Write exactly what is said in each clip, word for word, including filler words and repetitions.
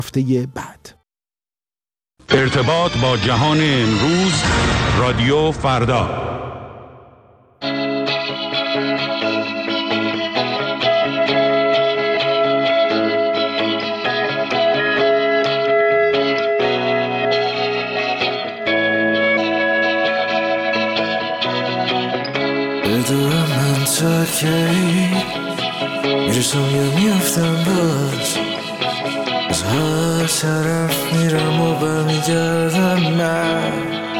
هفته بعد. ارتباط با جهان امروز، رادیو فردا. بدونم من تا کی میرسم یا میافتم باز، از هر طرف میرم و برمیگردم من.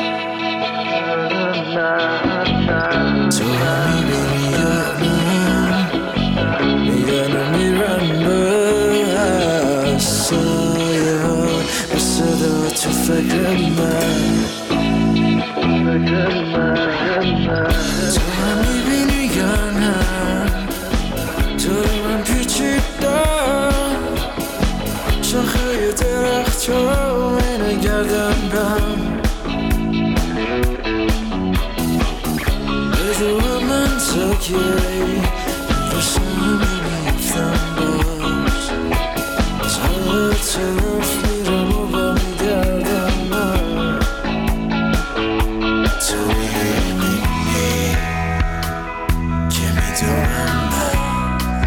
تو هم میبینی یا من میگن میرن باز، سایه ها به صدا تو فکر من. تو هم میبینی یا نه، تو من پیچیدم شاخه ی درخت ها منو گردن بم. بدون من تا کی میرسم میفتم باز، از هر طرف میرم و برمیگردم من. تو میبینی که میدونم من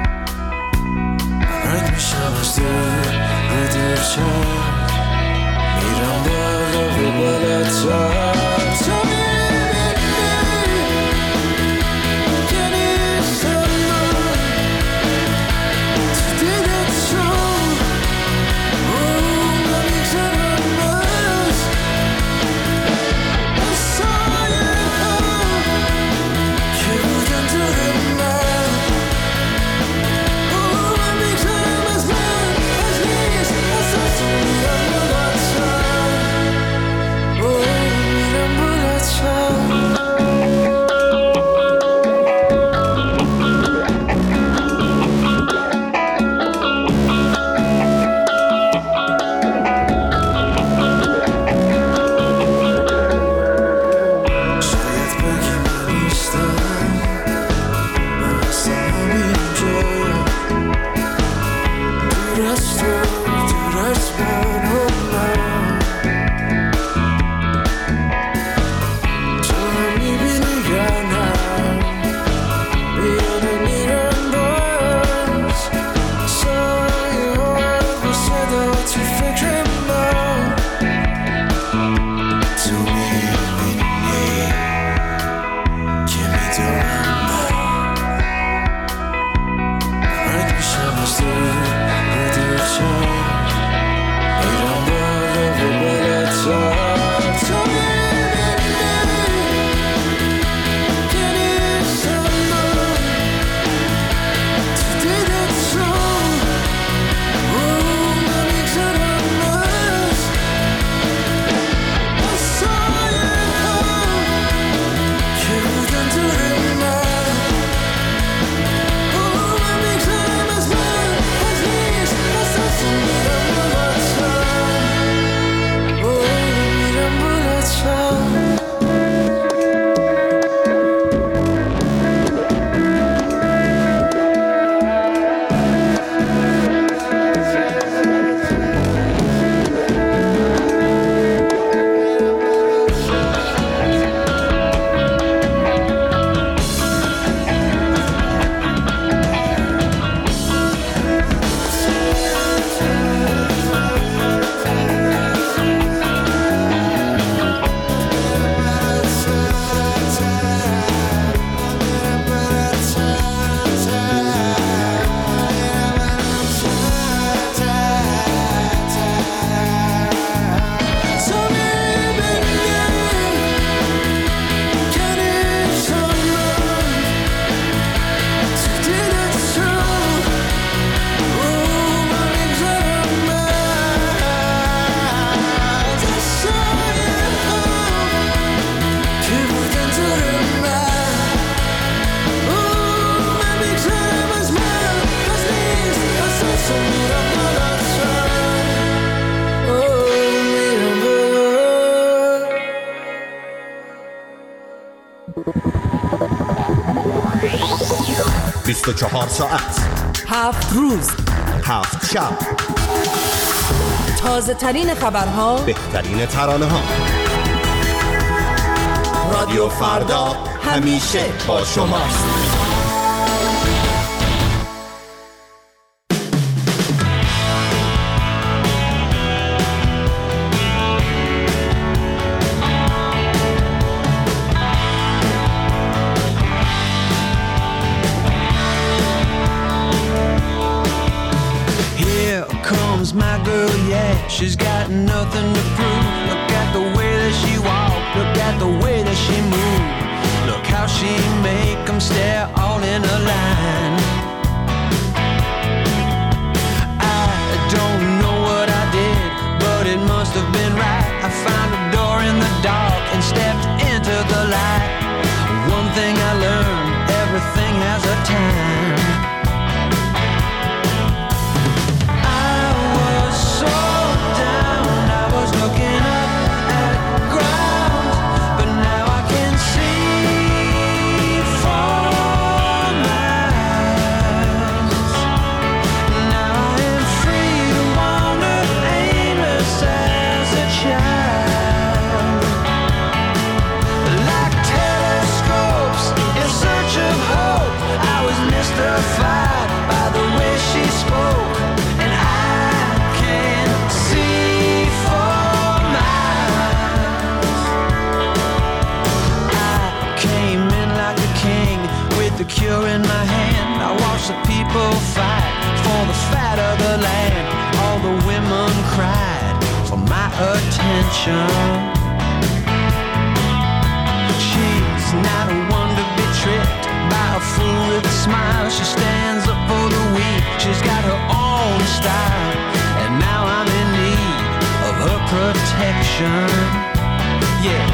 رنگ میشم از دور و دورتر، میرم بالا و بالاتر. تو میبینی که نیستم من تو دیدت تو، من میگذرم از از سایه ها که بودن دور من. من میگذرم از من، از نیست، از از میرم بالاتر، میرم بالاتر. شاید بگی من نیستم، من هستم همینجا، دور از تو، دور از من و من. تو هم میبینی یا نه، میانه میرن باز، سایه ها به صدا تو فکر من. تو میبینی که میدونم من رنگ میشم از دور و دورتر، میرم بالا و بالاتر. تو میبینی که نیستم من تو دیدت تو، من میگذرم از از سایه ها که بودن دور من. من میگذرم از من، از نیست، از از میرم بالاتر، میرم بالاتر. بیست و چهار ساعت، هفت روز، هفت شب، تازه ترین خبرها، بهترین ترانه ها. رادیو فردا همیشه با شماست. My girl, yeah, she's got nothing to prove. Look at the way that she walked, look at the way that she moved. Look how she make them stare all in a line. I don't know what I did, but it must have been right. I found a door in the dark and stepped into the light. One thing I learned, everything has a time. Looking up at ground, but now I can see for miles. Now I am free to wander aimless as a child. Like telescopes in search of hope, I was mystified by the way she spoke, and I can see. The cure in my hand, I watched the people fight for the fat of the land. All the women cried for my attention. She's not one to be tricked by a fool with a smile. She stands up for the weak, she's got her own style, and now I'm in need of her protection. Yeah.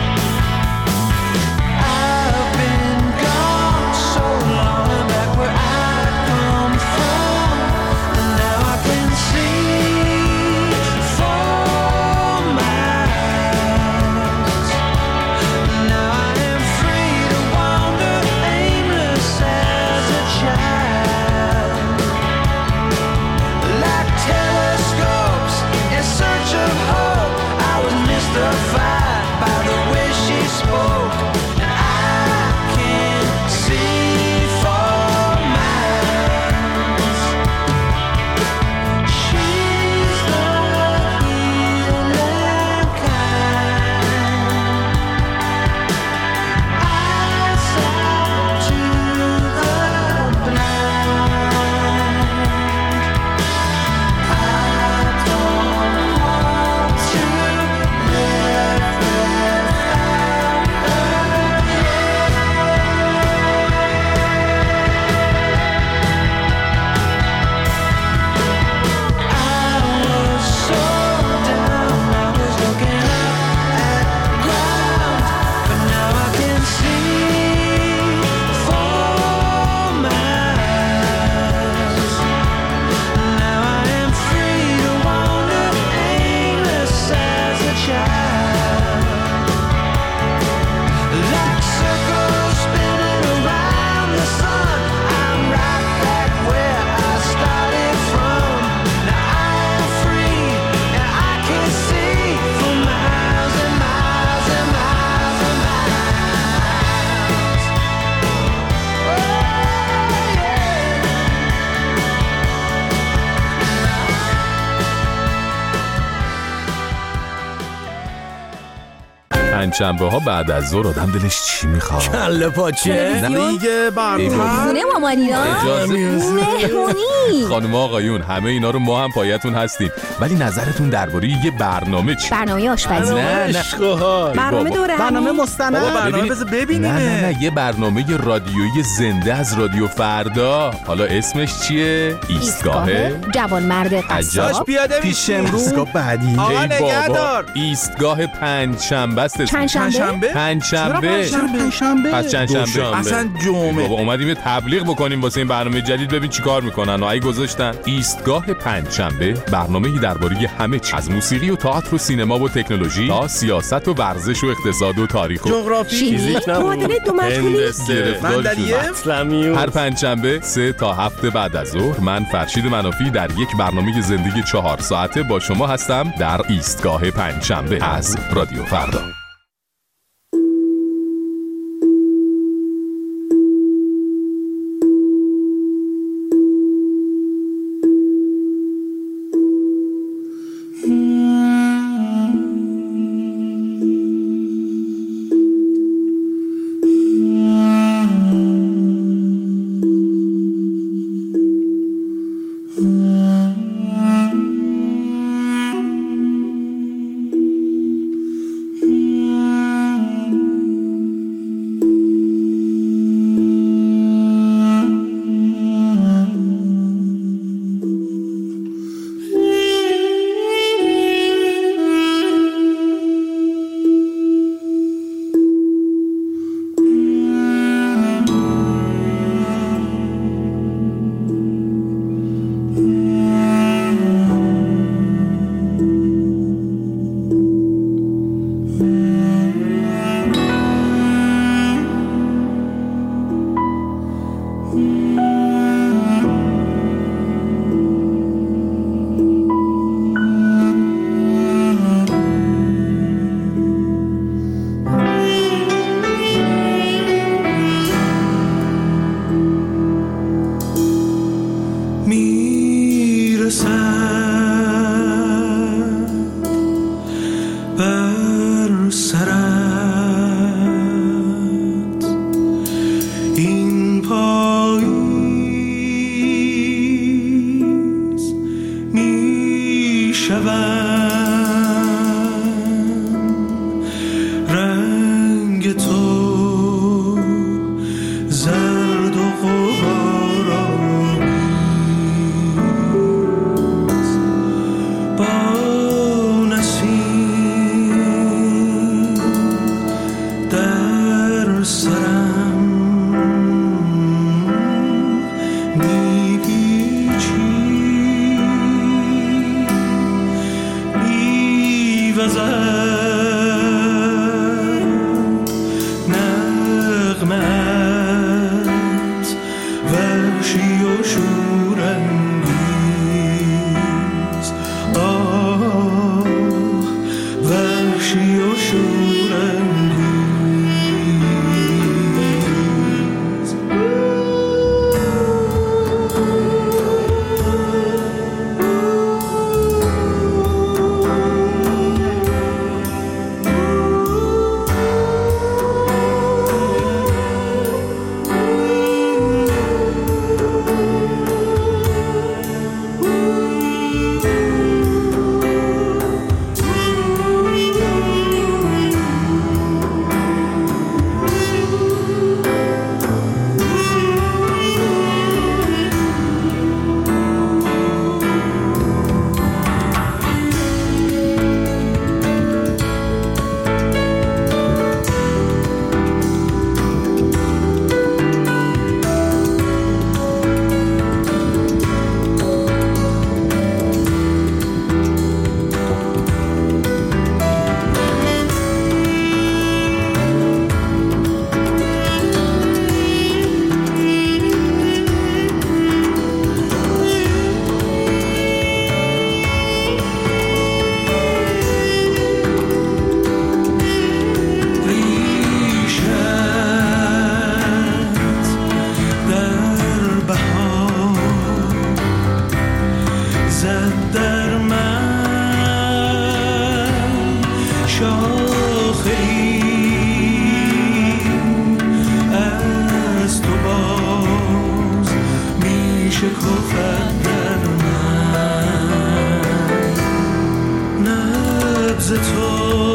پنجشنبه ها بعد از ظهر آدم دلش چی میخواد؟ کله پاچه دیگه برنامه خونه مامانینا مهمونی. خانم آقایون همه اینا رو ما هم پایتون هستیم، ولی نظرتون درباره یه برنامه چی؟ برنامه آشپزی. نه نه برنامه دوره برنامه مستند. برنامه بذار ببینیم. نه نه نه یه برنامه رادیویی زنده از رادیو فردا. حالا اسمش چیه؟ ایستگاه جوان مرد قصاب. پیاده پیش امروز بعدی. آقا نگهدار. ایستگاه پنجشنبه است. چند شنبه؟ پنج شنبه. چرا پنج شنبه؟ پس چند شنبه. اصلا جمعه. بابا اومدیم یه تبلیغ بکنیم واسه این برنامه جدید، ببین چیکار میکنن. و ای گذاشتن ایستگاه پنج شنبه، برنامه‌ای درباره همه چیز، از موسیقی و تئاتر و سینما و تکنولوژی تا سیاست و ورزش و اقتصاد و تاریخ و جغرافی، فیزیک، معادله دو مشغولی، مندلیه. هر پنج شنبه سه تا هفت بعد از ظهر من فرشید منافی در یک برنامه زندگی چهار ساعته با شما هستم در ایستگاه پنج شنبه از رادیو فردا. نبض تو